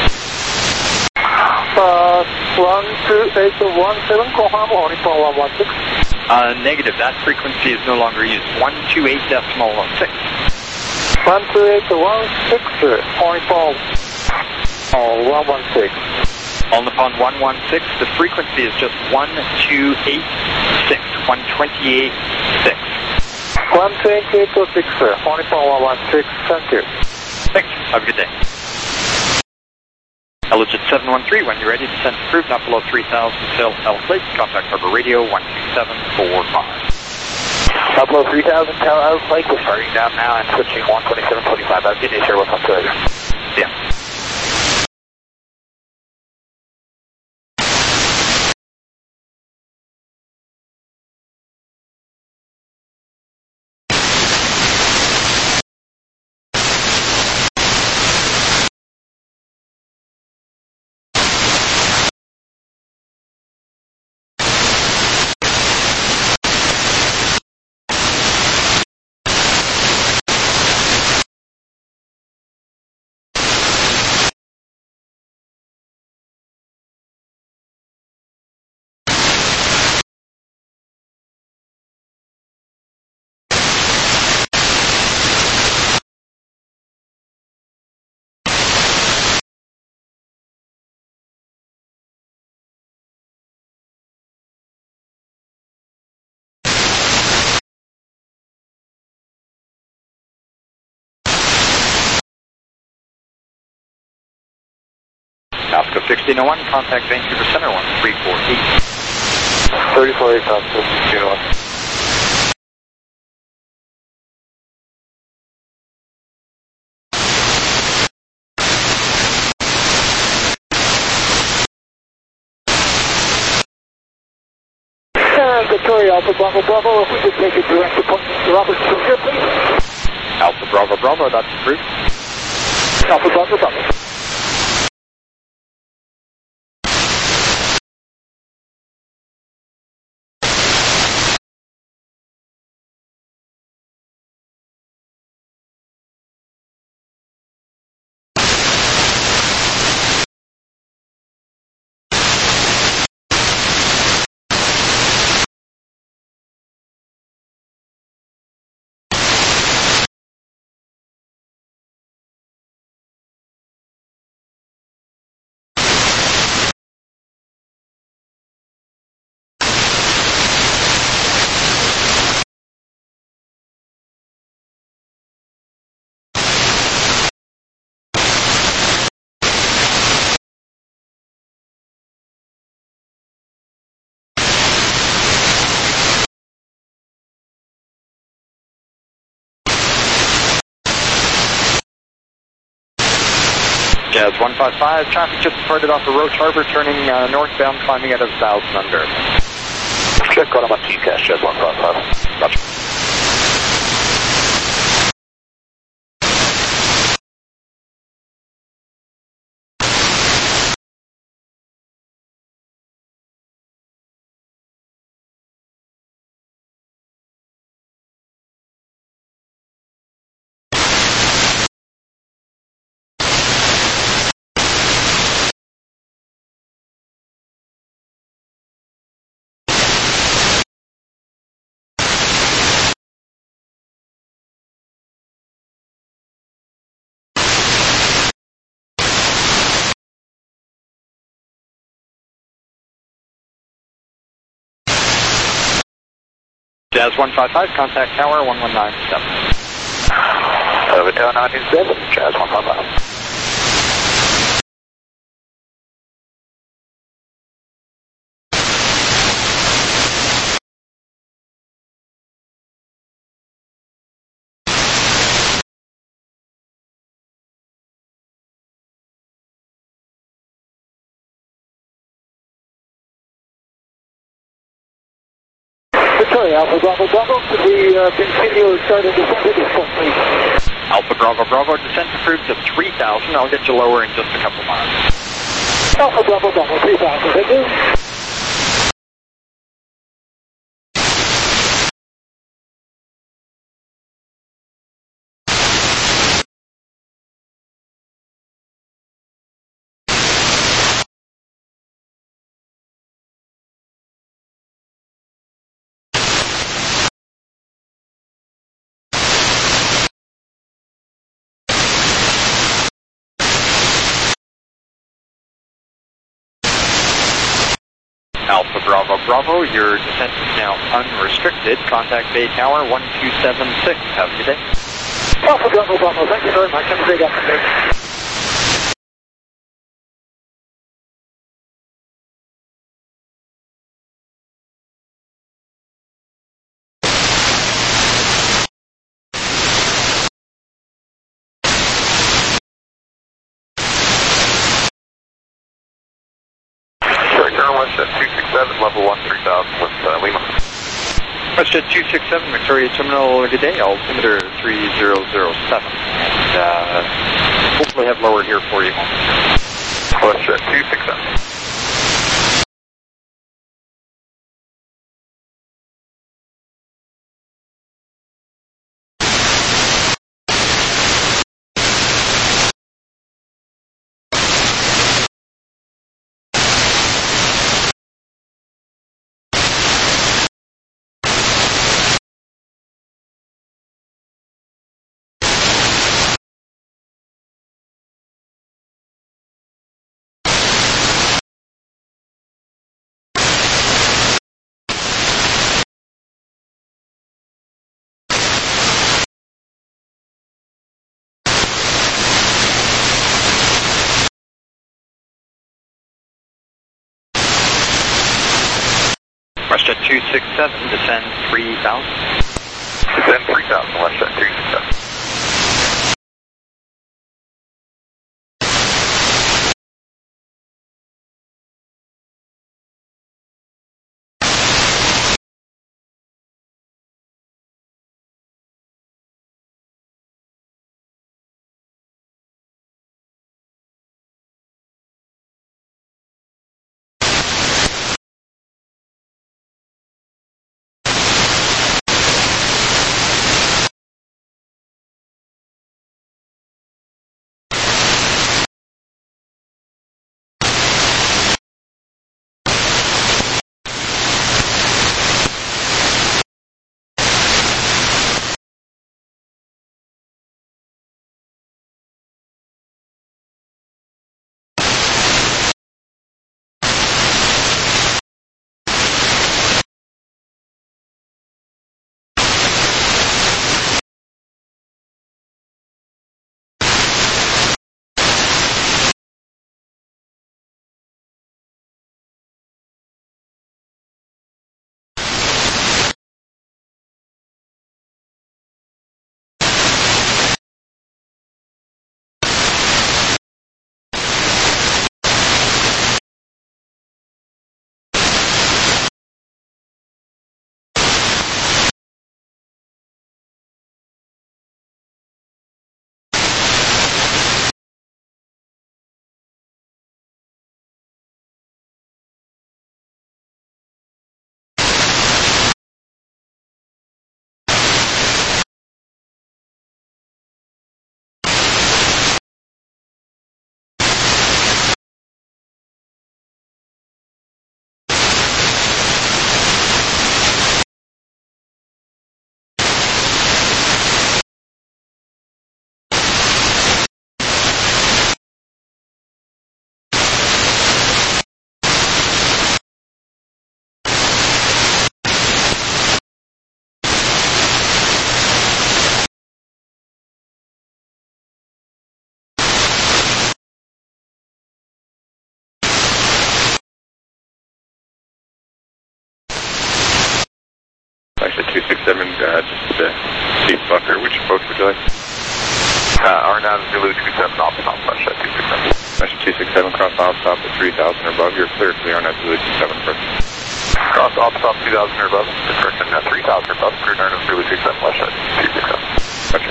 12817, call home, only for 116. Negative, that frequency is no longer used. 128.6. 12816, only for 116. On the pond 116, the frequency is just 1286. 128.6. 12826, only for 116, thank you. Thanks, have a good day. Legit 713, when you're ready, descent approved, not below 3,000, sail L plate, contact Harbor Radio 12745. Up below 3,000, Tower L plate, we're starting down now and switching 12725. Have a good day, sir. We'll talk to you later. Yeah. 1601, contact Vancouver Center 134 34 Pasco 1601. Victoria, Alpha Bravo Bravo, if we could take a direct appointment to Robert here, please. Alpha Bravo Bravo, that's approved. Alpha Bravo Bravo. Jazz 155, traffic just departed off of Roach Harbor, turning northbound, climbing out of 1000 under. Check on my TCAS, Jazz 155. Roger. Jazz 155, contact tower 1197. Over tower 197, Jazz 155. Victoria, Alpha Bravo Bravo, could we continue starting descent at this point, please? Alpha Bravo Bravo, descent approved to 3000. I'll get you lower in just a couple miles. Alpha Bravo Bravo, 3000, thank you. Alpha Bravo Bravo, your descent is now unrestricted. Contact Bay Tower 1276. Have a good day. Alpha Bravo Bravo, thank you very much. Have a great afternoon. Westjet 267, level 13000 with Lima. Westjet 267, Victoria Terminal, good day, altimeter 3007. And hopefully have lower here for you. Westjet 267. WestJet 267, descend 3000. Descend 3000, WestJet 267. WestJet 267, just Steve Bucker. Which approach would you like? RNAV Zulu 27, off stop, WestJet 267. WestJet 267, cross off stop at 3000 or above. You're clear for the RNAV Zulu 27 approach. Cross off stop 2000 or above, description 3000 or above, clear RNAV Zulu 27, WestJet 267. Gotcha.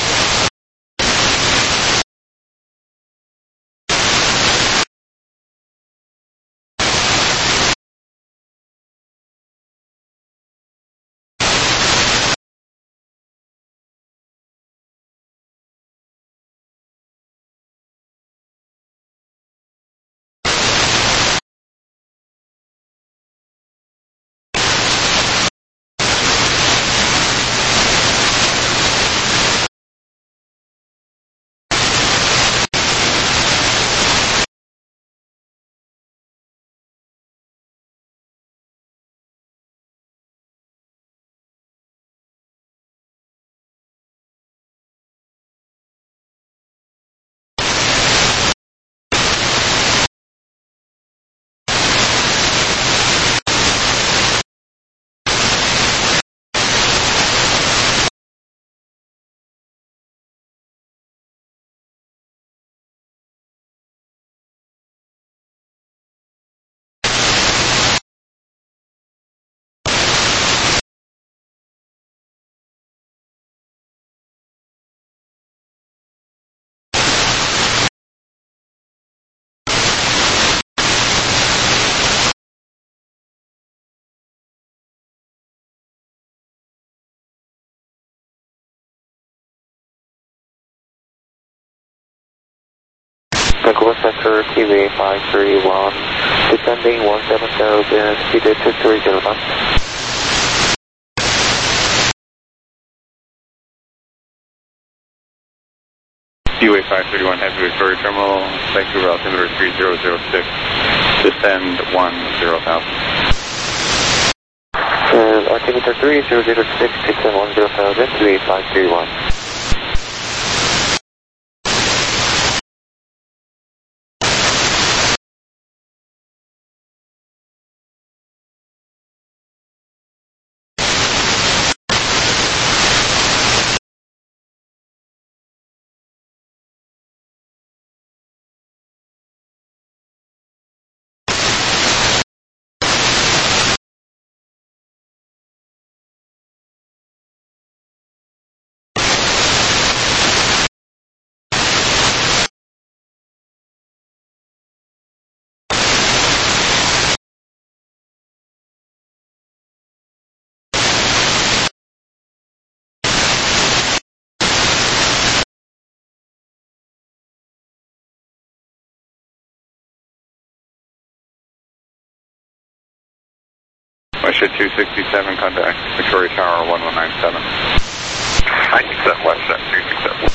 Vancouver Center, TV 531, descending 170, speed 230 knots. UA 531, heavy Victoria Terminal, Vancouver altimeter 3006, descend 10,000. Altimeter 3006, descend 10,000, UA 531. Westside 267, contact Victoria Tower 1197. 97 Westside 267.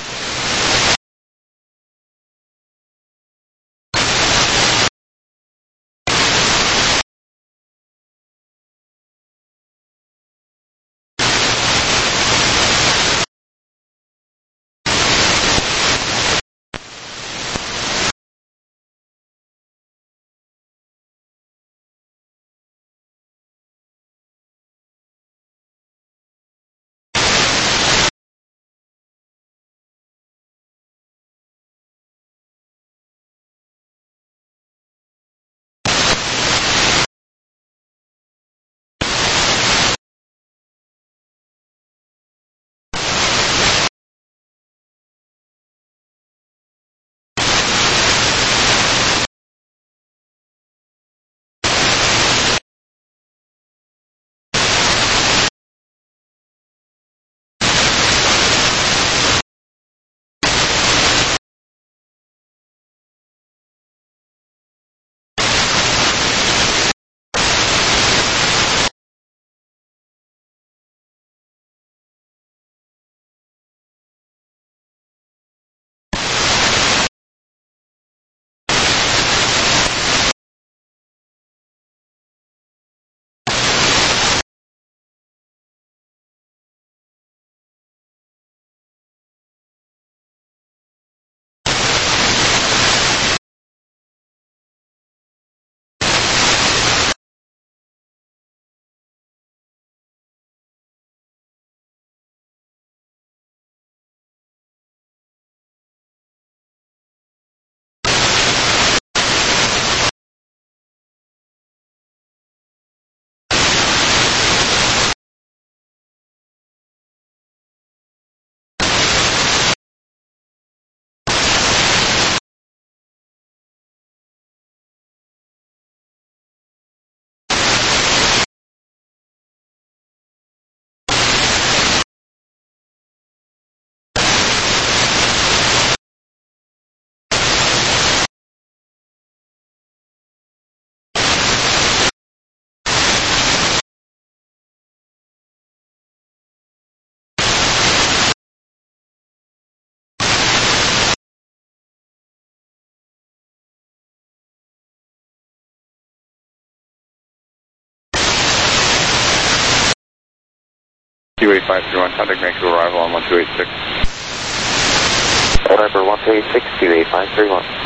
QA531, contact Vancouver arrival on 1286. November 1286, QA531.